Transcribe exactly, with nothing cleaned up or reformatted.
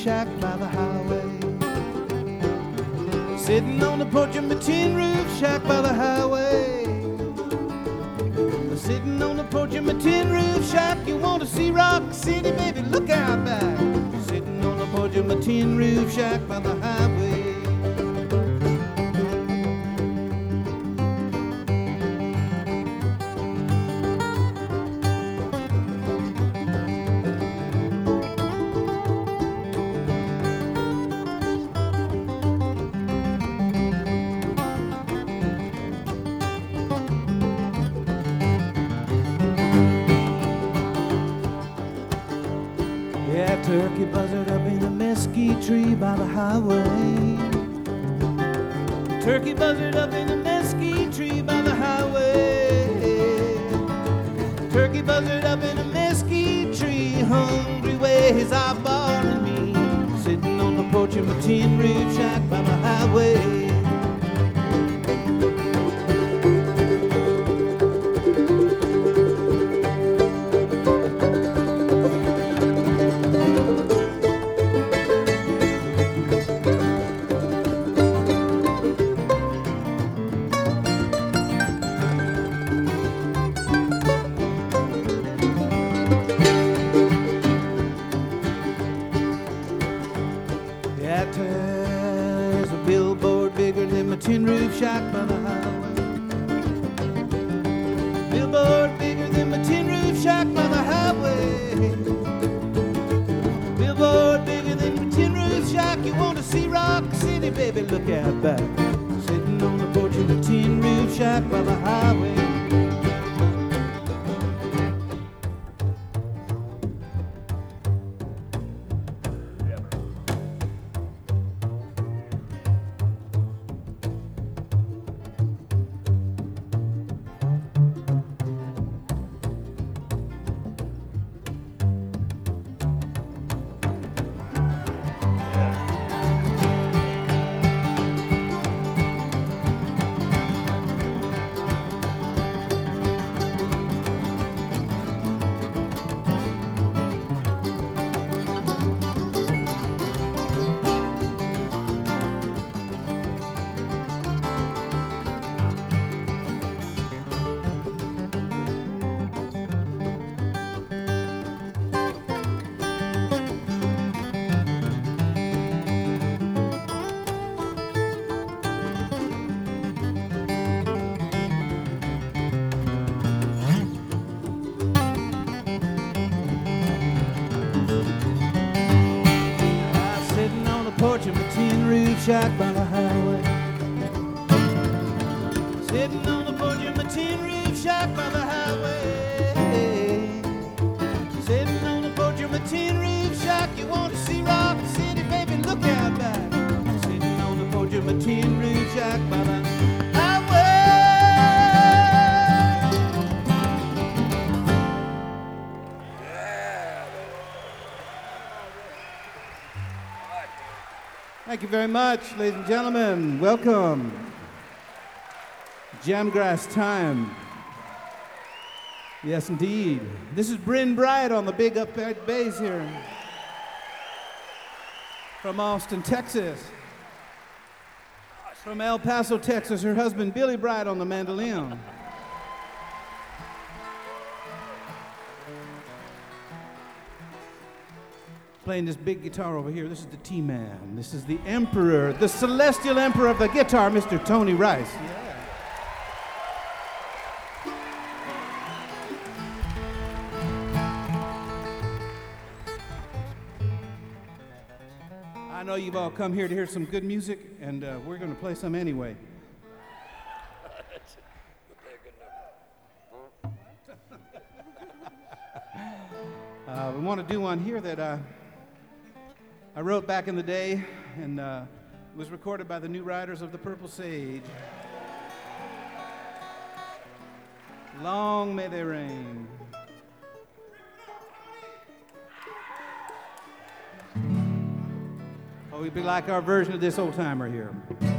shack by the highway. Sitting on the porch of my tin roof shack by the highway. Sitting on the porch of my tin roof shack. You want to see Rock City, baby, look out back. Sitting on the porch of my tin roof shack by the highway. Yeah, turkey buzzard up in the mesquite tree by the highway. Turkey buzzard up in the mesquite tree by the highway. Turkey buzzard up in the mesquite tree, hungry way his eyeballing me. Sitting on the porch of my tin roof shack by the highway. There's a billboard bigger than my tin roof shack by the highway. Billboard bigger than my tin roof shack by the highway. Billboard bigger than my tin roof shack. You want to see Rock City, baby, look out back. Sitting on the porch of the tin roof shack by the highway. Porch of my tin roof shack by the highway. Sitting on the porch of my tin roof shack by the highway. Sitting on the porch of my tin roof shack. You want to see Rock City, baby, look out back. Sitting on the porch of my tin roof shack by the highway. Thank you very much, ladies and gentlemen. Welcome. Jamgrass time. Yes, indeed. This is Bryn Bright on the big up bass here. From Austin, Texas. From El Paso, Texas, her husband Billy Bright on the mandolin. Playing this big guitar over here. This is the T-Man. This is the Emperor, the Celestial Emperor of the guitar, Mister Tony Rice. Yeah. I know you've all come here to hear some good music, and uh, we're going to play some anyway. uh, we want to do one here that uh, I wrote back in the day, and uh, it was recorded by the New Riders of the Purple Sage. Long may they reign. Oh, we'd be like our version of this old timer here.